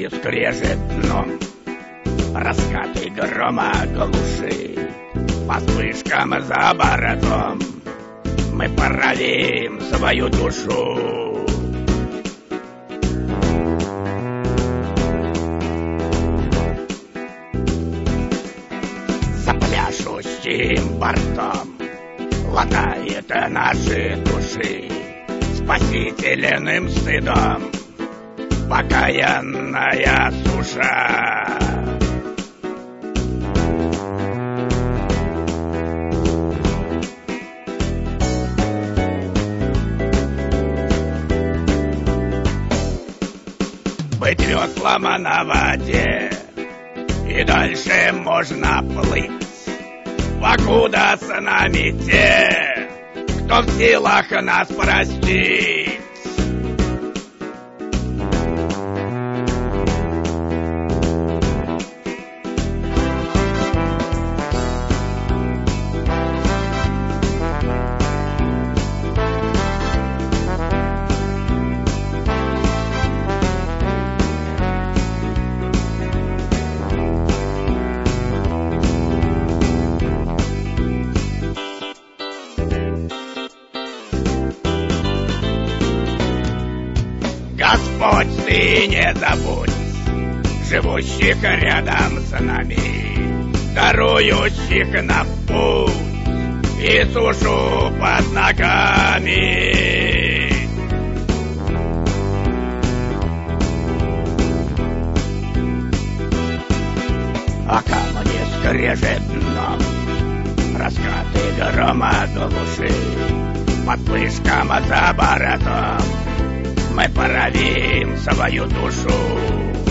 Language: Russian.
камни скрежет дном, раскаты грома глуши, по вспышкам за бородом мы поравим свою душу. За пляшущим бортом латает наши души спасительным стыдом покаянная суша. Быть веслом на воде, и дальше можно плыть, покуда с нами те, кто в силах нас простить. Господь, ты не забудь живущих рядом с нами, дарующих нам путь и сушу под ногами. А камни скрежет дном, раскаты грома глуши, под вспышкам за бородом мы поравим свою душу.